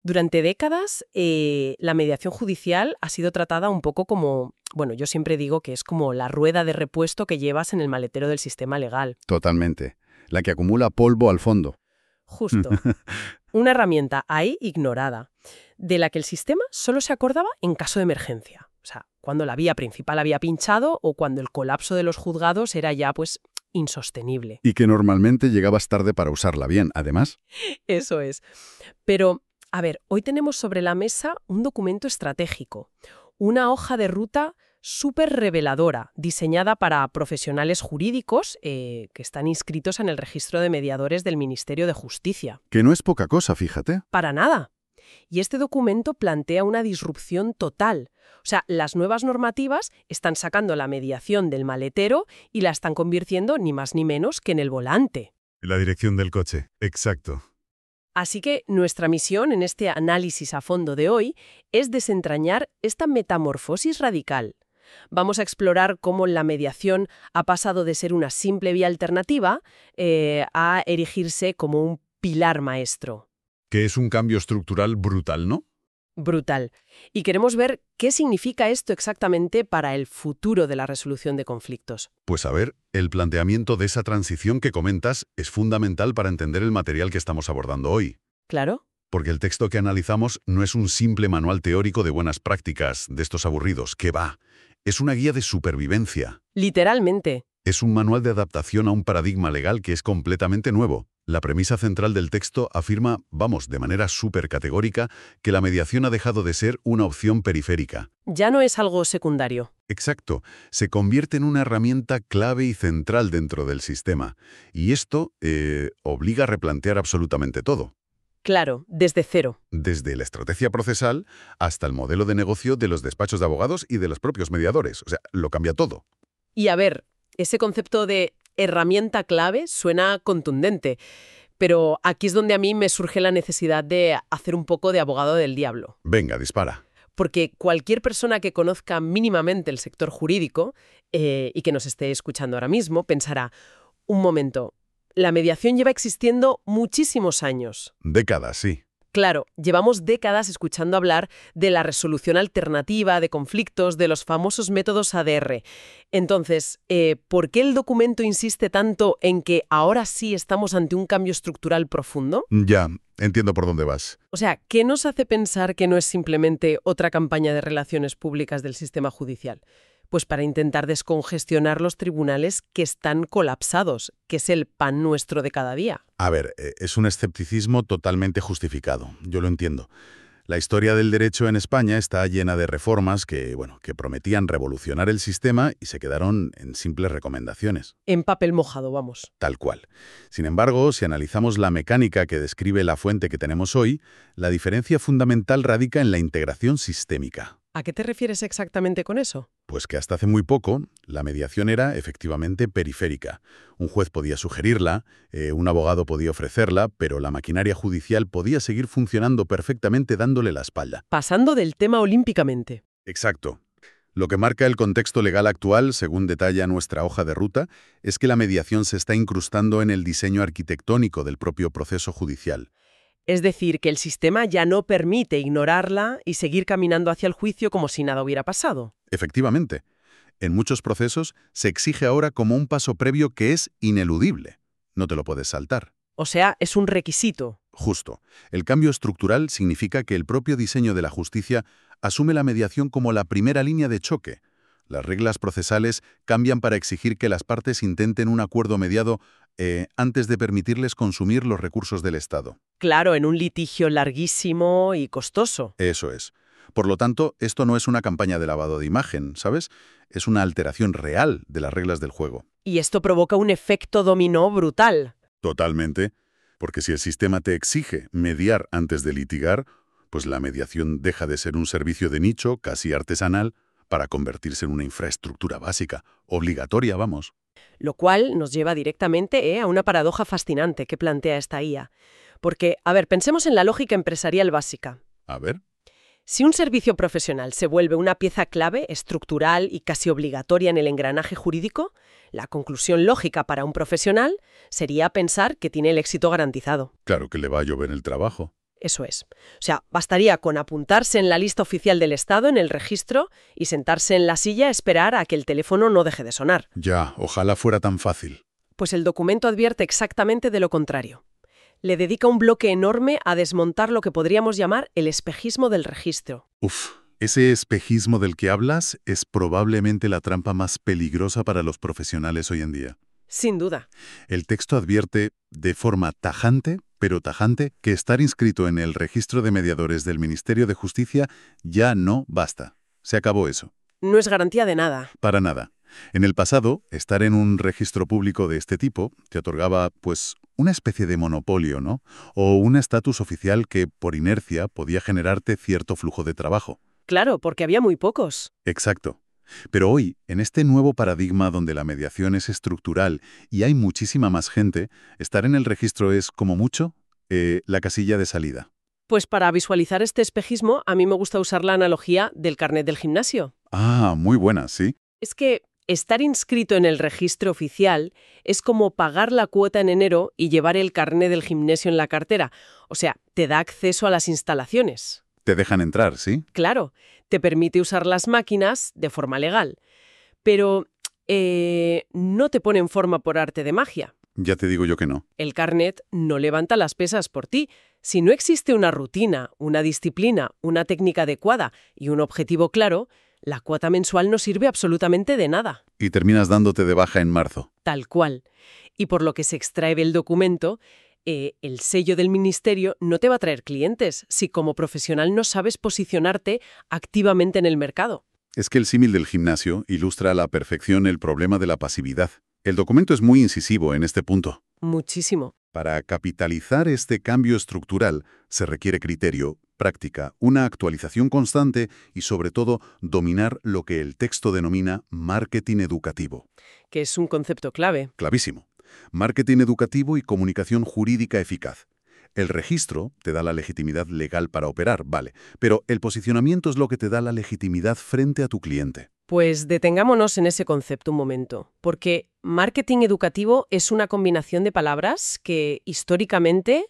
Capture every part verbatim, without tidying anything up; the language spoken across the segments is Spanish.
Durante décadas, eh, la mediación judicial ha sido tratada un poco como, bueno, yo siempre digo que es como la rueda de repuesto que llevas en el maletero del sistema legal. Totalmente. La que acumula polvo al fondo. Justo. Una herramienta ahí ignorada, de la que el sistema solo se acordaba en caso de emergencia. O sea, cuando la vía principal había pinchado o cuando el colapso de los juzgados era ya, pues, insostenible. Y que normalmente llegabas tarde para usarla bien, además. Eso es. Pero, a ver, hoy tenemos sobre la mesa un documento estratégico, una hoja de ruta súper reveladora, diseñada para profesionales jurídicos eh, que están inscritos en el registro de mediadores del Ministerio de Justicia. Que no es poca cosa, fíjate. Para nada. Y este documento plantea una disrupción total. O sea, las nuevas normativas están sacando la mediación del maletero y la están convirtiendo ni más ni menos que en el volante. La dirección del coche, exacto. Así que nuestra misión en este análisis a fondo de hoy es desentrañar esta metamorfosis radical. Vamos a explorar cómo la mediación ha pasado de ser una simple vía alternativa eh, a erigirse como un pilar maestro. Que es un cambio estructural brutal, ¿no? Brutal. Y queremos ver qué significa esto exactamente para el futuro de la resolución de conflictos. Pues a ver, el planteamiento de esa transición que comentas es fundamental para entender el material que estamos abordando hoy. ¿Claro? Porque el texto que analizamos no es un simple manual teórico de buenas prácticas, de estos aburridos, que va. Es una guía de supervivencia. Literalmente. Es un manual de adaptación a un paradigma legal que es completamente nuevo. La premisa central del texto afirma, vamos, de manera súper categórica, que la mediación ha dejado de ser una opción periférica. Ya no es algo secundario. Exacto. Se convierte en una herramienta clave y central dentro del sistema. Y esto eh, obliga a replantear absolutamente todo. Claro, desde cero. Desde la estrategia procesal hasta el modelo de negocio de los despachos de abogados y de los propios mediadores. O sea, lo cambia todo. Y a ver, ese concepto de herramienta clave suena contundente, pero aquí es donde a mí me surge la necesidad de hacer un poco de abogado del diablo. Venga, dispara. Porque cualquier persona que conozca mínimamente el sector jurídico eh, y que nos esté escuchando ahora mismo pensará, un momento, la mediación lleva existiendo muchísimos años. Décadas, sí. Claro, llevamos décadas escuchando hablar de la resolución alternativa de conflictos, de los famosos métodos A D R. Entonces, eh, ¿por qué el documento insiste tanto en que ahora sí estamos ante un cambio estructural profundo? Ya, entiendo por dónde vas. O sea, ¿qué nos hace pensar que no es simplemente otra campaña de relaciones públicas del sistema judicial? Pues para intentar descongestionar los tribunales que están colapsados, que es el pan nuestro de cada día. A ver, es un escepticismo totalmente justificado, yo lo entiendo. La historia del derecho en España está llena de reformas que, bueno, que prometían revolucionar el sistema y se quedaron en simples recomendaciones. En papel mojado, vamos. Tal cual. Sin embargo, si analizamos la mecánica que describe la fuente que tenemos hoy, la diferencia fundamental radica en la integración sistémica. ¿A qué te refieres exactamente con eso? Pues que hasta hace muy poco la mediación era efectivamente periférica. Un juez podía sugerirla, eh, un abogado podía ofrecerla, pero la maquinaria judicial podía seguir funcionando perfectamente dándole la espalda. Pasando del tema olímpicamente. Exacto. Lo que marca el contexto legal actual, según detalla nuestra hoja de ruta, es que la mediación se está incrustando en el diseño arquitectónico del propio proceso judicial. Es decir, que el sistema ya no permite ignorarla y seguir caminando hacia el juicio como si nada hubiera pasado. Efectivamente. En muchos procesos se exige ahora como un paso previo que es ineludible. No te lo puedes saltar. O sea, es un requisito. Justo. El cambio estructural significa que el propio diseño de la justicia asume la mediación como la primera línea de choque. Las reglas procesales cambian para exigir que las partes intenten un acuerdo mediado eh, antes de permitirles consumir los recursos del Estado. Claro, en un litigio larguísimo y costoso. Eso es. Por lo tanto, esto no es una campaña de lavado de imagen, ¿sabes? Es una alteración real de las reglas del juego. Y esto provoca un efecto dominó brutal. Totalmente. Porque si el sistema te exige mediar antes de litigar, pues la mediación deja de ser un servicio de nicho, casi artesanal, para convertirse en una infraestructura básica, obligatoria, vamos. Lo cual nos lleva directamente eh, a una paradoja fascinante que plantea esta I A. Porque, a ver, pensemos en la lógica empresarial básica. A ver. Si un servicio profesional se vuelve una pieza clave, estructural y casi obligatoria en el engranaje jurídico, la conclusión lógica para un profesional sería pensar que tiene el éxito garantizado. Claro que le va a llover el trabajo. Eso es. O sea, bastaría con apuntarse en la lista oficial del Estado, en el registro, y sentarse en la silla a esperar a que el teléfono no deje de sonar. Ya, ojalá fuera tan fácil. Pues el documento advierte exactamente de lo contrario. Le dedica un bloque enorme a desmontar lo que podríamos llamar el espejismo del registro. Uf, ese espejismo del que hablas es probablemente la trampa más peligrosa para los profesionales hoy en día. Sin duda. El texto advierte, de forma tajante, pero tajante, que estar inscrito en el registro de mediadores del Ministerio de Justicia ya no basta. Se acabó eso. No es garantía de nada. Para nada. En el pasado, estar en un registro público de este tipo te otorgaba, pues, una especie de monopolio, ¿no? O un estatus oficial que, por inercia, podía generarte cierto flujo de trabajo. Claro, porque había muy pocos. Exacto. Pero hoy, en este nuevo paradigma donde la mediación es estructural y hay muchísima más gente, estar en el registro es, como mucho, eh, la casilla de salida. Pues para visualizar este espejismo, a mí me gusta usar la analogía del carnet del gimnasio. Ah, muy buena, sí. Es que estar inscrito en el registro oficial es como pagar la cuota en enero y llevar el carnet del gimnasio en la cartera. O sea, te da acceso a las instalaciones. Te dejan entrar, ¿sí? Claro, te permite usar las máquinas de forma legal. Pero eh, no te pone en forma por arte de magia. Ya te digo yo que no. El carnet no levanta las pesas por ti. Si no existe una rutina, una disciplina, una técnica adecuada y un objetivo claro, la cuota mensual no sirve absolutamente de nada. Y terminas dándote de baja en marzo. Tal cual. Y por lo que se extrae del documento, eh, el sello del ministerio no te va a traer clientes si como profesional no sabes posicionarte activamente en el mercado. Es que el símil del gimnasio ilustra a la perfección el problema de la pasividad. El documento es muy incisivo en este punto. Muchísimo. Para capitalizar este cambio estructural se requiere criterio, práctica, una actualización constante y, sobre todo, dominar lo que el texto denomina marketing educativo. Que es un concepto clave. Clavísimo. Marketing educativo y comunicación jurídica eficaz. El registro te da la legitimidad legal para operar, vale, pero el posicionamiento es lo que te da la legitimidad frente a tu cliente. Pues detengámonos en ese concepto un momento, porque marketing educativo es una combinación de palabras que históricamente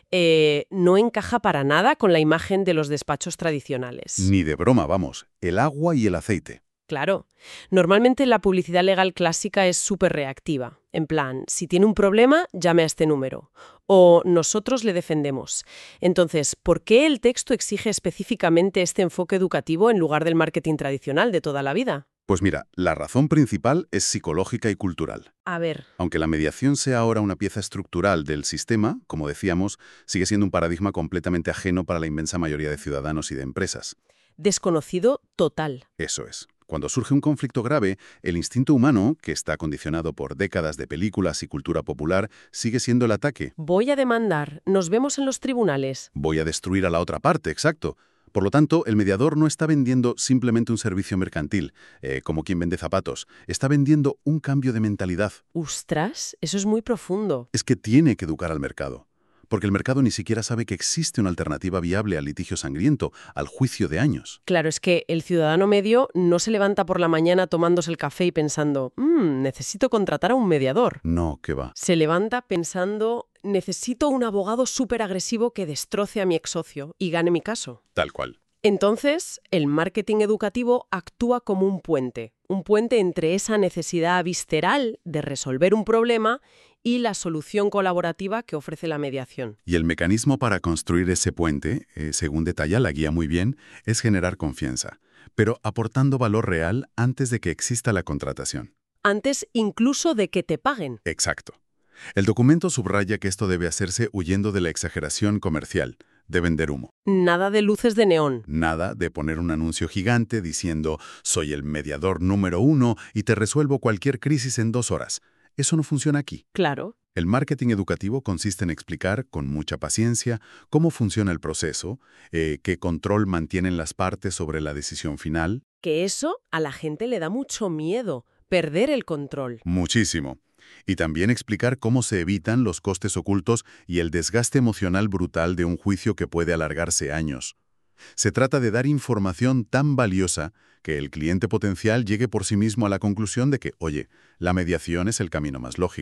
eh, no encaja para nada con la imagen de los despachos tradicionales. Ni de broma, vamos, el agua y el aceite. Claro. Normalmente la publicidad legal clásica es súper reactiva. En plan, si tiene un problema, llame a este número. O nosotros le defendemos. Entonces, ¿por qué el texto exige específicamente este enfoque educativo en lugar del marketing tradicional de toda la vida? Pues mira, la razón principal es psicológica y cultural. A ver. Aunque la mediación sea ahora una pieza estructural del sistema, como decíamos, sigue siendo un paradigma completamente ajeno para la inmensa mayoría de ciudadanos y de empresas. Desconocido total. Eso es. Cuando surge un conflicto grave, el instinto humano, que está condicionado por décadas de películas y cultura popular, sigue siendo el ataque. Voy a demandar. Nos vemos en los tribunales. Voy a destruir a la otra parte, exacto. Por lo tanto, el mediador no está vendiendo simplemente un servicio mercantil, eh, como quien vende zapatos. Está vendiendo un cambio de mentalidad. ¡Ostras! Eso es muy profundo. Es que tiene que educar al mercado. Porque el mercado ni siquiera sabe que existe una alternativa viable al litigio sangriento, al juicio de años. Claro, es que el ciudadano medio no se levanta por la mañana tomándose el café y pensando, mmm, necesito contratar a un mediador. No, ¿qué va? Se levanta pensando, necesito un abogado súper agresivo que destroce a mi ex socio y gane mi caso. Tal cual. Entonces, el marketing educativo actúa como un puente, un puente entre esa necesidad visceral de resolver un problema y la solución colaborativa que ofrece la mediación. Y el mecanismo para construir ese puente, eh, según detalla la guía muy bien, es generar confianza, pero aportando valor real antes de que exista la contratación. Antes incluso de que te paguen. Exacto. El documento subraya que esto debe hacerse huyendo de la exageración comercial, de vender humo. Nada de luces de neón. Nada de poner un anuncio gigante diciendo «soy el mediador número uno y te resuelvo cualquier crisis en dos horas». Eso no funciona aquí. Claro. El marketing educativo consiste en explicar, con mucha paciencia, cómo funciona el proceso, eh, qué control mantienen las partes sobre la decisión final. Que eso a la gente le da mucho miedo, perder el control. Muchísimo. Y también explicar cómo se evitan los costes ocultos y el desgaste emocional brutal de un juicio que puede alargarse años. Se trata de dar información tan valiosa que el cliente potencial llegue por sí mismo a la conclusión de que, oye, la mediación es el camino más lógico.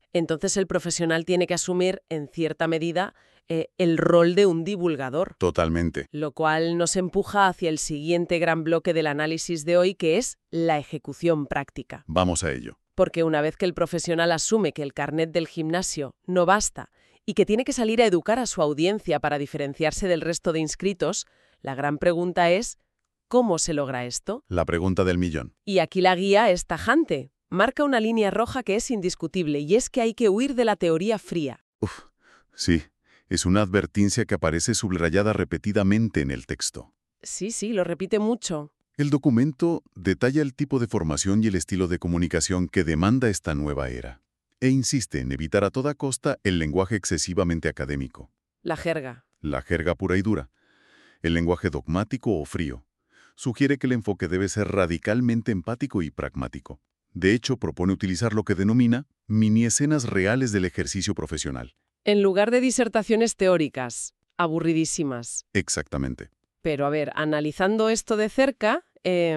Entonces el profesional tiene que asumir, en cierta medida, eh, el rol de un divulgador. Totalmente. Lo cual nos empuja hacia el siguiente gran bloque del análisis de hoy, que es la ejecución práctica. Vamos a ello. Porque una vez que el profesional asume que el carnet del gimnasio no basta y que tiene que salir a educar a su audiencia para diferenciarse del resto de inscritos, la gran pregunta es, ¿cómo se logra esto? La pregunta del millón. Y aquí la guía es tajante. Marca una línea roja que es indiscutible, y es que hay que huir de la teoría fría. Uf, sí, es una advertencia que aparece subrayada repetidamente en el texto. Sí, sí, lo repite mucho. El documento detalla el tipo de formación y el estilo de comunicación que demanda esta nueva era, e insiste en evitar a toda costa el lenguaje excesivamente académico, La jerga. la jerga pura y dura, el lenguaje dogmático o frío. Sugiere que el enfoque debe ser radicalmente empático y pragmático. De hecho, propone utilizar lo que denomina mini escenas reales del ejercicio profesional. En lugar de disertaciones teóricas, aburridísimas. Exactamente. Pero a ver, analizando esto de cerca, eh,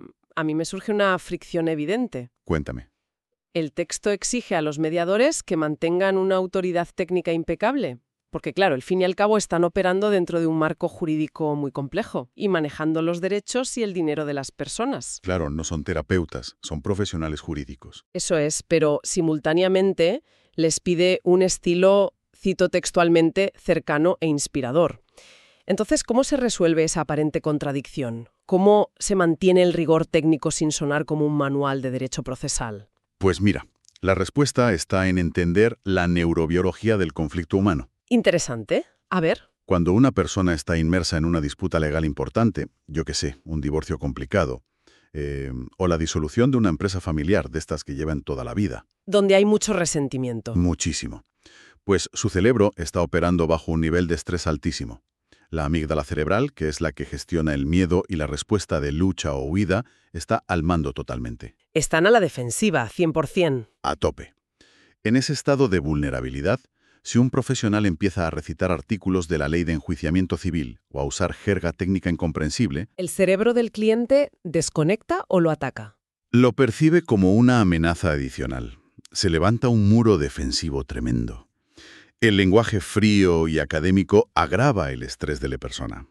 a mí me surge una fricción evidente. Cuéntame. El texto exige a los mediadores que mantengan una autoridad técnica impecable. Porque claro, al fin y al cabo están operando dentro de un marco jurídico muy complejo y manejando los derechos y el dinero de las personas. Claro, no son terapeutas, son profesionales jurídicos. Eso es, pero simultáneamente les pide un estilo, cito textualmente, cercano e inspirador. Entonces, ¿cómo se resuelve esa aparente contradicción? ¿Cómo se mantiene el rigor técnico sin sonar como un manual de derecho procesal? Pues mira, la respuesta está en entender la neurobiología del conflicto humano. Interesante. A ver. Cuando una persona está inmersa en una disputa legal importante, yo qué sé, un divorcio complicado, eh, o la disolución de una empresa familiar de estas que llevan toda la vida. Donde hay mucho resentimiento. Muchísimo. Pues su cerebro está operando bajo un nivel de estrés altísimo. La amígdala cerebral, que es la que gestiona el miedo y la respuesta de lucha o huida, está al mando totalmente. Están a la defensiva, cien por cien. A tope. En ese estado de vulnerabilidad, si un profesional empieza a recitar artículos de la ley de enjuiciamiento civil o a usar jerga técnica incomprensible, ¿El cerebro del cliente desconecta o lo ataca? lo percibe como una amenaza adicional. Se levanta un muro defensivo tremendo. El lenguaje frío y académico agrava el estrés de la persona.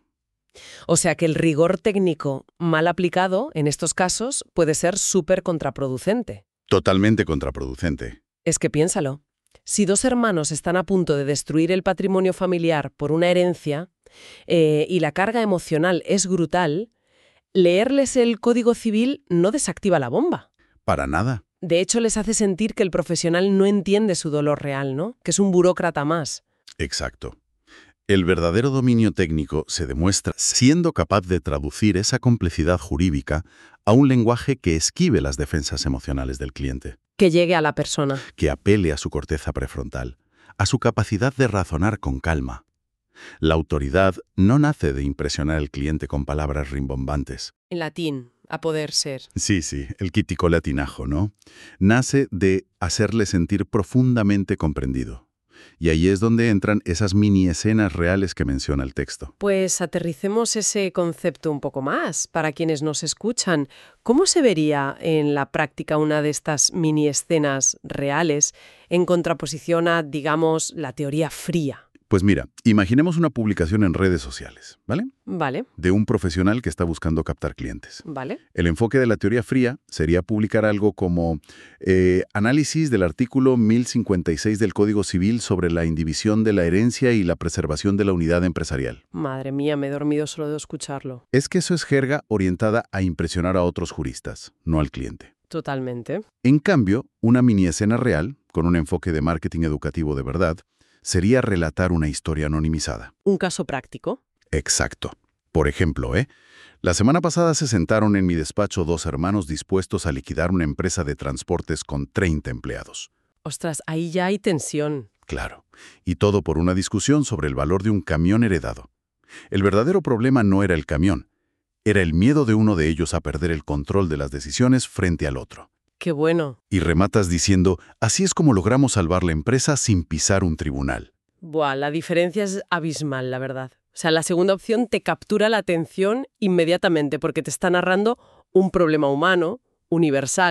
O sea que el rigor técnico mal aplicado, en estos casos, puede ser súper contraproducente. Totalmente contraproducente. Es que piénsalo. Si dos hermanos están a punto de destruir el patrimonio familiar por una herencia eh, y la carga emocional es brutal, leerles el Código Civil no desactiva la bomba. Para nada. De hecho, les hace sentir que el profesional no entiende su dolor real, ¿no? Que es un burócrata más. Exacto. El verdadero dominio técnico se demuestra siendo capaz de traducir esa complejidad jurídica a un lenguaje que esquive las defensas emocionales del cliente. Que llegue a la persona. Que apele a su corteza prefrontal, a su capacidad de razonar con calma. La autoridad no nace de impresionar al cliente con palabras rimbombantes. En latín, a poder ser. Sí, sí, el quítico latinajo, ¿no? Nace de hacerle sentir profundamente comprendido. Y ahí es donde entran esas mini escenas reales que menciona el texto. Pues aterricemos ese concepto un poco más para quienes nos escuchan. ¿Cómo se vería en la práctica una de estas mini escenas reales en contraposición a, digamos, la teoría fría? Pues mira, imaginemos una publicación en redes sociales, ¿vale? Vale, De un profesional que está buscando captar clientes. vale. El enfoque de la teoría fría sería publicar algo como eh, análisis del artículo mil cincuenta y seis del Código Civil sobre la indivisión de la herencia y la preservación de la unidad empresarial. Madre mía, me he dormido solo de escucharlo. Es que eso es jerga orientada a impresionar a otros juristas, no al cliente. Totalmente. En cambio, una mini escena real, con un enfoque de marketing educativo de verdad, sería relatar una historia anonimizada. Un caso práctico. Exacto. Por ejemplo, ¿eh? La semana pasada se sentaron en mi despacho dos hermanos dispuestos a liquidar una empresa de transportes con treinta empleados. Ostras, ahí ya hay tensión. Claro. Y todo por una discusión sobre el valor de un camión heredado. El verdadero problema no era el camión. Era el miedo de uno de ellos a perder el control de las decisiones frente al otro. Qué bueno. Y rematas diciendo, así es como logramos salvar la empresa sin pisar un tribunal. Buah, la diferencia es abismal, la verdad. O sea, la segunda opción te captura la atención inmediatamente porque te está narrando un problema humano, universal.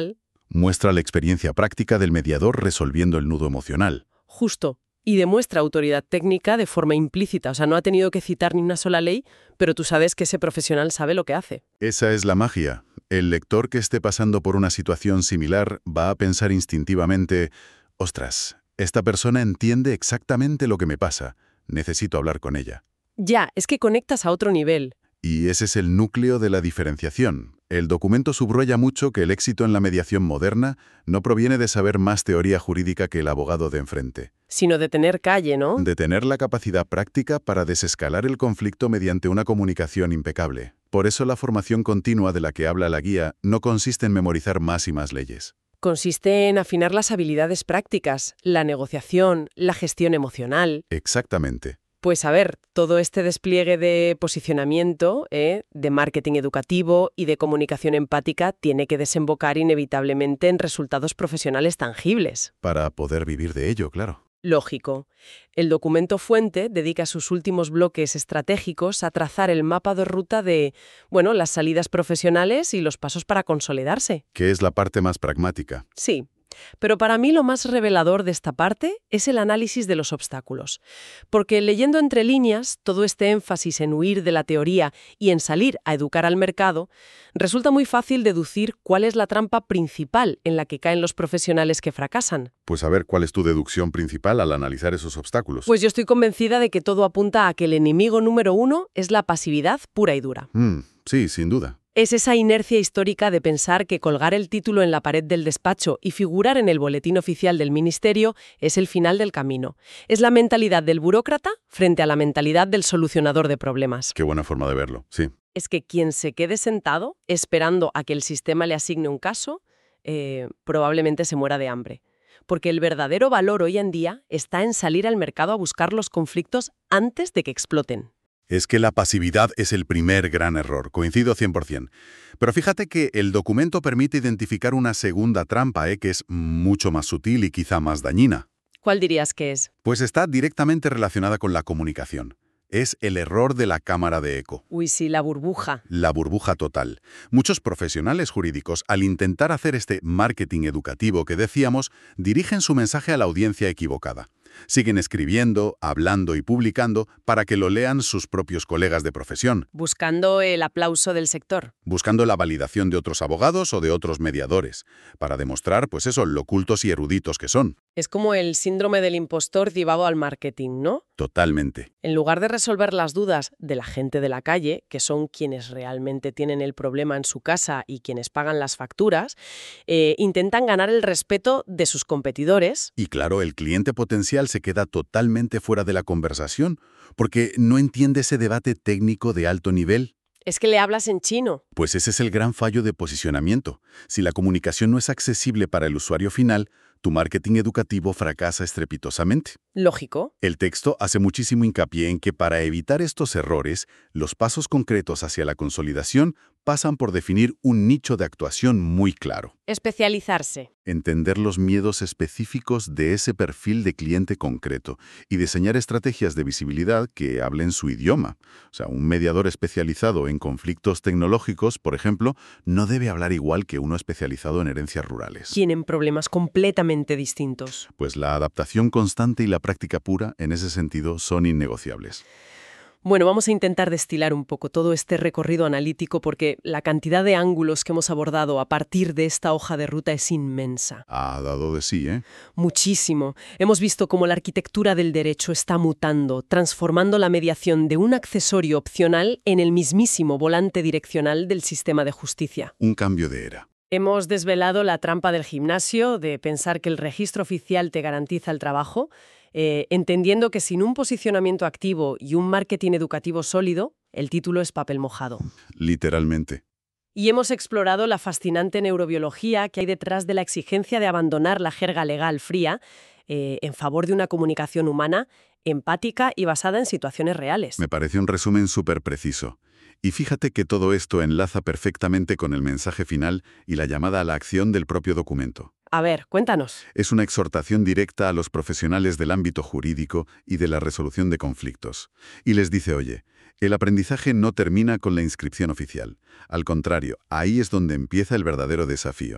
Muestra la experiencia práctica del mediador resolviendo el nudo emocional. Justo. Y demuestra autoridad técnica de forma implícita. O sea, no ha tenido que citar ni una sola ley, pero tú sabes que ese profesional sabe lo que hace. Esa es la magia. El lector que esté pasando por una situación similar va a pensar instintivamente, «Ostras, esta persona entiende exactamente lo que me pasa. Necesito hablar con ella». Ya, es que conectas a otro nivel. Y ese es el núcleo de la diferenciación. El documento subraya mucho que el éxito en la mediación moderna no proviene de saber más teoría jurídica que el abogado de enfrente, Sino de tener calle, ¿no? de tener la capacidad práctica para desescalar el conflicto mediante una comunicación impecable. Por eso la formación continua de la que habla la guía no consiste en memorizar más y más leyes. Consiste en afinar las habilidades prácticas, la negociación, la gestión emocional. Exactamente. Pues a ver, todo este despliegue de posicionamiento, ¿eh? de marketing educativo y de comunicación empática tiene que desembocar inevitablemente en resultados profesionales tangibles. Para poder vivir de ello, claro. Lógico. El documento fuente dedica sus últimos bloques estratégicos a trazar el mapa de ruta de, bueno, las salidas profesionales y los pasos para consolidarse. Que es la parte más pragmática. Sí. Pero para mí lo más revelador de esta parte es el análisis de los obstáculos. Porque leyendo entre líneas, todo este énfasis en huir de la teoría y en salir a educar al mercado, resulta muy fácil deducir cuál es la trampa principal en la que caen los profesionales que fracasan. Pues a ver, ¿cuál es tu deducción principal al analizar esos obstáculos? Pues yo estoy convencida de que todo apunta a que el enemigo número uno es la pasividad pura y dura. Mm, sí, sin duda. Es esa inercia histórica de pensar que colgar el título en la pared del despacho y figurar en el boletín oficial del ministerio es el final del camino. Es la mentalidad del burócrata frente a la mentalidad del solucionador de problemas. Qué buena forma de verlo, sí. Es que quien se quede sentado esperando a que el sistema le asigne un caso, eh, probablemente se muera de hambre. Porque el verdadero valor hoy en día está en salir al mercado a buscar los conflictos antes de que exploten. Es que la pasividad es el primer gran error, coincido cien por cien. Pero fíjate que el documento permite identificar una segunda trampa, ¿eh? que es mucho más sutil y quizá más dañina. ¿Cuál dirías que es? Pues está directamente relacionada con la comunicación. Es el error de la cámara de eco. Uy, sí, la burbuja. La burbuja total. Muchos profesionales jurídicos, al intentar hacer este marketing educativo que decíamos, dirigen su mensaje a la audiencia equivocada. Siguen escribiendo, hablando y publicando para que lo lean sus propios colegas de profesión. Buscando el aplauso del sector. Buscando la validación de otros abogados o de otros mediadores, para demostrar, pues eso, lo cultos y eruditos que son. Es como el síndrome del impostor llevado al marketing, ¿no? Totalmente. En lugar de resolver las dudas de la gente de la calle, que son quienes realmente tienen el problema en su casa y quienes pagan las facturas, eh, intentan ganar el respeto de sus competidores. Y claro, el cliente potencial se queda totalmente fuera de la conversación, porque no entiende ese debate técnico de alto nivel. Es que le hablas en chino. Pues ese es el gran fallo de posicionamiento. Si la comunicación no es accesible para el usuario final, tu marketing educativo fracasa estrepitosamente. Lógico. El texto hace muchísimo hincapié en que para evitar estos errores, los pasos concretos hacia la consolidación pasan por definir un nicho de actuación muy claro. Especializarse. Entender los miedos específicos de ese perfil de cliente concreto y diseñar estrategias de visibilidad que hablen su idioma. O sea, un mediador especializado en conflictos tecnológicos, por ejemplo, no debe hablar igual que uno especializado en herencias rurales. Tienen problemas completamente distintos. Pues la adaptación constante y la práctica pura, en ese sentido, son innegociables. Bueno, vamos a intentar destilar un poco todo este recorrido analítico porque la cantidad de ángulos que hemos abordado a partir de esta hoja de ruta es inmensa. Ha dado de sí, ¿eh? Muchísimo. Hemos visto cómo la arquitectura del derecho está mutando, transformando la mediación de un accesorio opcional en el mismísimo volante direccional del sistema de justicia. Un cambio de era. Hemos desvelado la trampa del gimnasio de pensar que el registro oficial te garantiza el trabajo, eh, entendiendo que sin un posicionamiento activo y un marketing educativo sólido, el título es papel mojado. Literalmente. Y hemos explorado la fascinante neurobiología que hay detrás de la exigencia de abandonar la jerga legal fría eh, en favor de una comunicación humana, empática y basada en situaciones reales. Me parece un resumen súper preciso. Y fíjate que todo esto enlaza perfectamente con el mensaje final y la llamada a la acción del propio documento. A ver, cuéntanos. Es una exhortación directa a los profesionales del ámbito jurídico y de la resolución de conflictos. Y les dice, oye, el aprendizaje no termina con la inscripción oficial. Al contrario, ahí es donde empieza el verdadero desafío.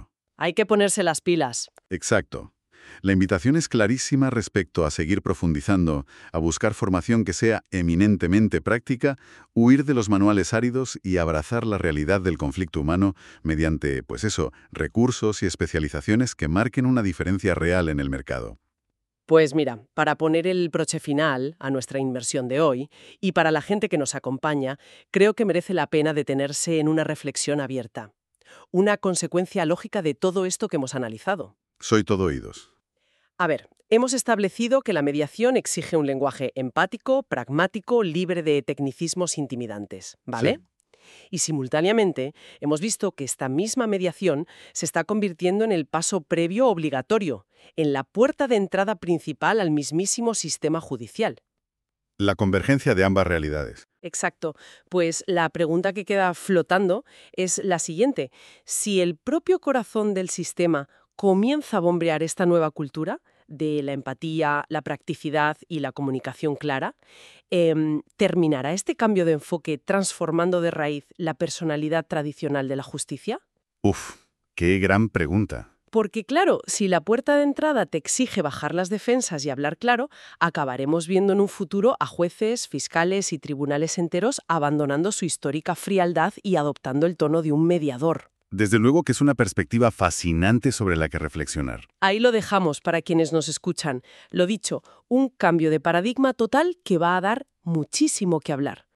Hay que ponerse las pilas. Exacto. La invitación es clarísima respecto a seguir profundizando, a buscar formación que sea eminentemente práctica, huir de los manuales áridos y abrazar la realidad del conflicto humano mediante, pues eso, recursos y especializaciones que marquen una diferencia real en el mercado. Pues mira, para poner el broche final a nuestra inmersión de hoy y para la gente que nos acompaña, creo que merece la pena detenerse en una reflexión abierta. Una consecuencia lógica de todo esto que hemos analizado. Soy todo oídos. A ver, hemos establecido que la mediación exige un lenguaje empático, pragmático, libre de tecnicismos intimidantes, ¿vale? Sí. Y simultáneamente hemos visto que esta misma mediación se está convirtiendo en el paso previo obligatorio, en la puerta de entrada principal al mismísimo sistema judicial. La convergencia de ambas realidades. Exacto. Pues la pregunta que queda flotando es la siguiente. Si el propio corazón del sistema comienza a bombear esta nueva cultura de la empatía, la practicidad y la comunicación clara, em, ¿terminará este cambio de enfoque transformando de raíz la personalidad tradicional de la justicia? Uf, qué gran pregunta. Porque claro, si la puerta de entrada te exige bajar las defensas y hablar claro, acabaremos viendo en un futuro a jueces, fiscales y tribunales enteros abandonando su histórica frialdad y adoptando el tono de un mediador. Desde luego que es una perspectiva fascinante sobre la que reflexionar. Ahí lo dejamos para quienes nos escuchan. Lo dicho, un cambio de paradigma total que va a dar muchísimo que hablar.